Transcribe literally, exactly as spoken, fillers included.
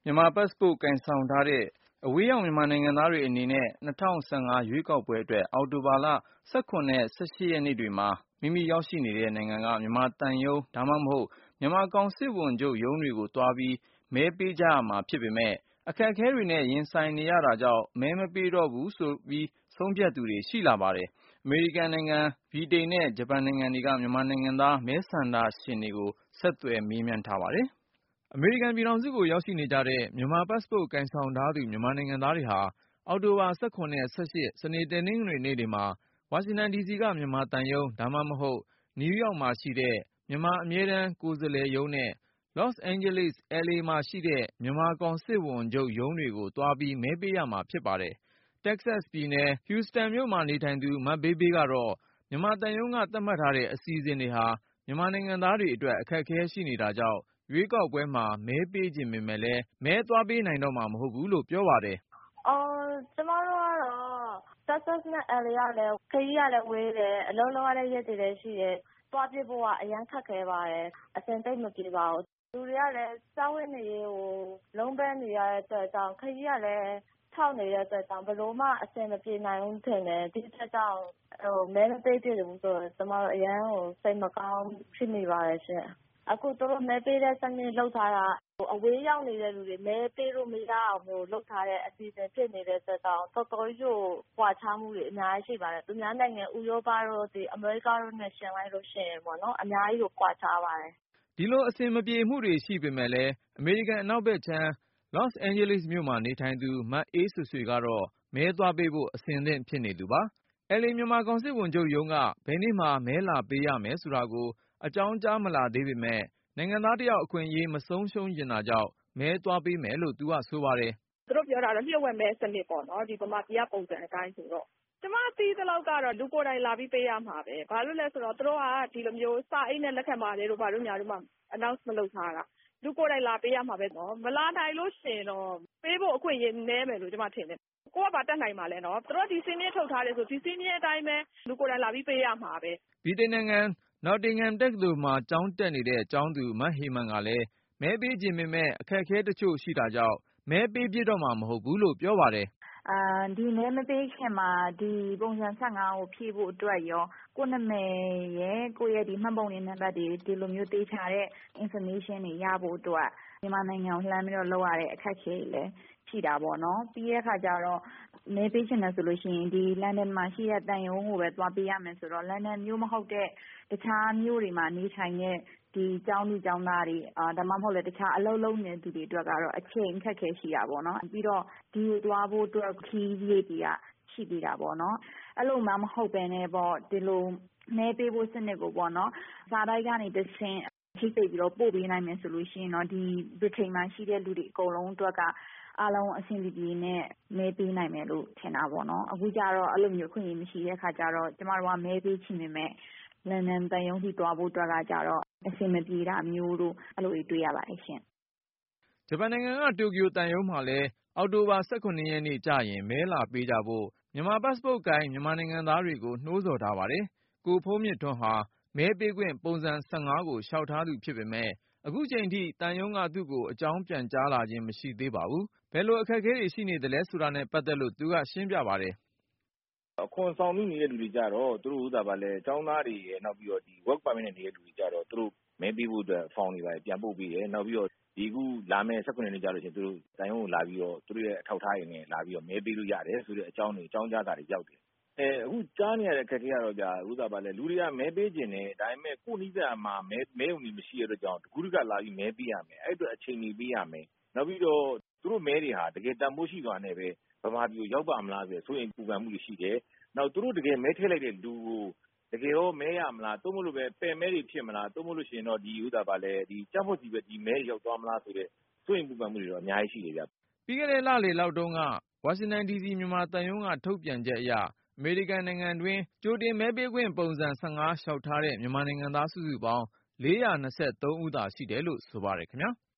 မြန်မာပတ်စ်ပို့ကိုင်ဆောင်ထားတဲ့အဝေးရောက်မြန်မာနိုင်ငံသားတွေအနေနဲ့၂၀၁၅ရွေးကောက်ပွဲအတွက်အောက်တိုဘာလ၁၇နဲ့၁၈ရက်နေ့တွေမှာမိမိရောက်ရှိနေတဲ့နိုင်ငံကမြန်မာသံရုံးဒါမှမဟုတ်မြန်မာကောင်စစ်ဝန်ချုပ်ရုံးတွေကိုသွားပြီးမဲပေးကြရမှာဖြစ်ပေမယ့်အခက်အခဲတွေနဲ့ရင်ဆိုင်နေရတာကြောင့်မဲမပေးတော့ဘူးဆိုပြီးဆုံးဖြတ်သူတွေရှိလာပါတယ်။ အမေရိကန်နိုင်ငံ၊ဗြိတိန်နဲ့ဂျပန်နိုင်ငံတွေကမြန်မာနိုင်ငံသားမဲဆန္ဒရှင်တွေကိုဆက်သွယ်မေးမြန်းထားပါတယ်။ အမေရိကန်ပြည်ထောင်စုကိုရောက်ရှိနေကြတဲ့မြန်မာပတ်စ်ပို့ကိုင်ဆောင်ထားသူမြန်မာနိုင်ငံသားတွေဟာအောက်တိုဘာ၁၇နဲ့၁၈ စနေတနင်္ဂနွေနေ့တွေမှာဝါရှင်တန်ဒီစီကမြန်မာသံရုံးဒါမှမဟုတ်နယူးယောက်မှာရှိတဲ့မြန်မာအမြဲတမ်းကိုယ်စားလှယ်ရုံးနဲ့လော့စ်အိန်ဂျလိစ် အယ်လ်အေ မှာရှိတဲ့မြန်မာကောင်စစ်ဝန်ချုပ်ရုံးတွေကိုသွားပြီးမဲပေးရမှာဖြစ်ပါတယ်။ တက္ကဆက်ပြည်နယ်၊ ဟူစတန်မြို့မှာနေထိုင်သူမဘေးဘေးကတော့မြန်မာသံရုံးကသတ်မှတ်ထားတဲ့အစီအစဉ်တွေဟာမြန်မာနိုင်ငံသားတွေအတွက်အခက်အခဲရှိနေတာကြောင့်ရွေးကောက်ပွဲမှာမဲပေးချင်ပေမယ့်လည်းမဲသွားပေးနိုင်တော့မှာမဟုတ်ဘူးလို့ပြောပါတယ်။ “အော်ကျမတို့ကတော့ Texas နဲ့ L A ကလည်းခရီးကလည်းဝေးတယ်အလုပ်လုပ်ရတဲ့ရက်တွေလည်းရှိတယ်သွားပြဖို့ကအရမ်းခက်ခဲပါတယ်အဆင်သိပ်မပြေပါဘူးလူတွေကလည်းစားဝတ်နေရေးကိုလုံးပန်းနေရတဲ့အတွက်ကြောင့်ခရီးကလည်းထောက်နေတဲ့အတွက်ကြောင့်ဘယ်လိုမှအဆင်မပြေနိုင်ဘူးထင်တယ်ဒီအတွက်ကြောင့်ဟိုမဲမပေးဖြစ်ဘူးဆိုတော့ကျမတို့အရန်ကိုစိတ်မကောင်းဖြစ်မိပါတယ်ရှင်အခုသူတို့မဲပေးတဲ့စနစ်လုပ်ထားတာအဝေးရောက်နေတဲ့လူတွေမဲပေးလို့မရအောင်လို့လုပ်ထားတဲ့အစီအစဉ်ဖြစ်နေတဲ့အတွက်ကြောင့်တော်တော်ကြီးကိုကွာခြားမှုတွေအများကြီးရှိပါတယ်သူများနိုင်ငံဥရောပတို့ဒီအမေရိကတို့နဲ့ရှင်လိုက်လို့ရှိရင်ပေါ့နော်အများကြီးကိုကွာခြားပါတယ်ဒီလိုအဆင်မပြေမှုတွေရှိပေမဲ့လည်းအမေရိကန်အနောက်ဘက်ခြမ်းလော့စ်အိန်ဂျလိစ်မြို့မှာနေထိုင်သူမအေးဆွေဆွေကတော့မဲသွားပေးဖို့အဆင်သင့်ဖြစ်နေသူပါ။ အယ်လ်အေ မြန်မာကောင်စစ်ဝန်ချုပ်ရုံးကဘယ်နေ့မှာမဲလာပေးရမယ်ဆိုတာကိုအကြောင်းကြားမလာသေးပေမယ့်နိုင်ငံသားတယောက်အခွင့်အရေးမဆုံးရှုံးချင်တာကြောင့်မဲသွားပေးမယ်လို့သူကဆိုပါတယ်။သူတို့ပြောတာတော့လျှို့ဝှက်မဲစနစ်ပေါ့နော်ဒီဗမာပြည်ကပုံစံအတိုင်းဆိုတော့ကျမသိသလောက်ကတော့လူကိုယ်တိုင်လာပြီးပေးရမှာပဲဘာလို့လဲဆိုတော့သူတို့ကဒီလိုမျိုးစာအိတ်နဲ့လက်ခံပါတယ်လို့ဘာလို့ညာတို့မှ announce မလုပ်ထားတာလူကိုယ်တိုင်လာပေးရမှာပဲနော်မလာနိုင်လို့ရှိရင်တော့ပေးဖို့အခွင့်အရေးနည်းမယ်လို့ကျမထင်တယ်ကိုကဘာတက်နိုင်မှာလဲနော်သူတို့ဒီစင်းမြင့်ထုတ်ထားတယ်ဆိုဒီစင်းမြင့်အတိုင်းပဲလူကိုယ်တိုင်လာပြီးပေးရမှာပဲဗြိတိန်နိုင်ငံနော်တင်ဂဟမ်တက္ကသိုလ်မှာကျောင်းတက်နေတဲ့ကျောင်းသူမဟေမန်ကလည်းမဲပေးချင်ပေမဲ့အခက်အခဲတချို့ရှိတာကြောင့်မဲပေးဖြစ်တော့မှာမဟုတ်ဘူးလို့ပြောပါတယ်အာဒီမဲမပေးခင်မှာဒီပုံစံ၁၅ကိုဖြည့်ဖို့အတွက်ရောကိုယ်နာမည်ရဲ့ကိုယ့်ရဲ့ဒီမှတ်ပုံတင်နံပါတ်တွေဒီလိုမျိုးသေးချာတဲ့ information တွေရဖို့အတွက်မြန်မာနိုင်ငံကိုလှမ်းပြီးတော့လောက်ရတဲ့အခက်အခဲတွေလည်းရှိတာပေါ့နော်ပြီးတဲ့အခါကျတော့မဲပေးချင်တယ်ဆိုလို့ရှိရင်ဒီလန်ဒန်မှာရှိတဲ့တန်ရုံးကိုပဲသွားပေးရမယ်ဆိုတော့လန်ဒန်မျိုးမဟုတ်တဲ့တခြားမျိုးတွေမှာနေထိုင်တဲ့ဒီကျောင်းသူကျောင်းသားတွေအာဒါမှမဟုတ်လည်းတခြားအလုပ်လုပ်နေတဲ့သူတွေအတွက်ကတော့အချိန်အခက်အခဲရှိတာပေါ့နော်ပြီးတော့ဒီကိုသွားဖို့အတွက်ခီးရေးတွေကရှိသေးတာပေါ့နော်အဲ့လိုမှမဟုတ်ပဲနဲ့ပေါ့ဒီလိုမဲပေးဖို့စနစ်ကိုပေါ့နော်စာတိုက်ကနေတဆင့်ထိသိပ်ပြီးတော့ပို့ပေးနိုင်မယ်ဆိုလို့ရှိရင်တော့ဒီဗြိတိန်မှာရှိတဲ့လူတွေအကုန်လုံးအတွက်ကအားလုံးအဆင်ပြေပြေနဲ့မဲပေးနိုင်မယ်လို့ထင်တာပေါ့နော်အခုကျတော့အဲ့လိုမျိုးခွင့်ရမရှိတဲ့အခါကျတော့ကျမတို့ကမဲပေးချင်ပေမဲ့လန်ဒန်တန်ရုံးထိသွားဖို့အတွက်ကကြတော့အဆင်မပြေတာမျိုးတို့အဲ့လိုတွေတွေ့ရပါတယ်ရှင်ဂျပန်နိုင်ငံကတိုကျိုတန်ရုံးမှာလည်းအောက်တိုဘာ၁၇ရက်နေ့ကျရင်မဲလာပေးကြဖို့မြန်မာပတ်စ်ပို့ကိုင်မြန်မာနိုင်ငံသားတွေကိုနှိုးဆော်ထားပါတယ်ကိုဖုန်းမြင့်ထွန်းဟာမဲပေးခွင့်ပုံစံ၁၅ကိုလျှောက်ထားသူဖြစ်ပေမဲ့အခုချိန်ထိတန်ရုံးကသူ့ကိုအကြောင်းပြန်ကြားလာခြင်းမရှိသေးပါဘူးဘယ်လိုအခက်အခဲတွေရှိနေသလဲဆိုတာနဲ့ပတ်သက်လို့သူကရှင်းပြပါတယ်အခွန်ဆောင်မိနေတဲ့လူတွေကြတော့သူတို့ဥစ္စာပါလဲအကြောင်းသားတွေရယ်နောက်ပြီးတော့ဒီ work permit နဲ့နေတဲ့လူတွေကြတော့သူတို့မဲပေးဖို့အတွက် form တွေပါပြန်ပို့ပေးတယ်နောက်ပြီးတော့ဒီခုလာမယ့်၁၇ရက်နေ့ကျလို့ရှိရင်သူတို့တန်ရုံးကိုလာပြီးတော့သူတို့ရဲ့အထောက်အထားတွေနဲ့လာပြီးတော့မဲပေးလို့ရတယ်ဆိုတဲ့အကြောင်းတွေအကြောင်းကြားတာတွေရောက်တယ်အဲအခုကြားနေရတဲ့အခက်အခဲကတော့ကြာဥစ္စာပါလဲလူတွေကမဲပေးခြင်းနဲ့ဒါပေမဲ့ကိုယ်နိစ္စမှာမဲမဲုံကြီးမရှိရတဲ့အတွက်ကြောင့်တကူးတကလာပြီးမဲပေးရမယ်အဲ့အတွက်အချိန်ကြီးပေးရမယ်နောက်ပြီးတော့သူတို့မဲတွေဟာတကယ်တန်ဖိုးရှိသွားတယ်ပဲဗမာပြည်ကိုရောက်ပါမလားဆိုဆိုရင်ပူပန်မှုတွေရှိတယ်နောက်သူတို့တကယ်မဲထည့်လိုက်တဲ့လူကိုတကယ်ရောမဲရမလားသို့မဟုတ်လို့ပဲပယ်မဲတွေဖြစ်မလားသို့မဟုတ်လို့ရှိရင်တော့ဒီဥစ္စာပါလဲဒီကြောက်ဖို့စီပဲဒီမဲရောက်သွားမလားဆိုတဲ့ဆိုရင်ပူပန်မှုတွေတော့အများကြီးရှိနေကြပြီးခဲ့တဲ့လလေလောက်တုန်းကဝါရှင်တန်ဒီစီမြန်မာတန်ရုံးကထုတ်ပြန်ချက်အရအမေရိကန်နိုင်ငံတွင်းကြိုတင်မဲပေးခွင့်ပုံစံ၁၅လျှောက်ထားတဲ့မြန်မာနိုင်ငံသားစုစုပေါင်း၄၂၃ဦးသာရှိတယ်လို့ဆိုပါတယ်ခင်ဗျာ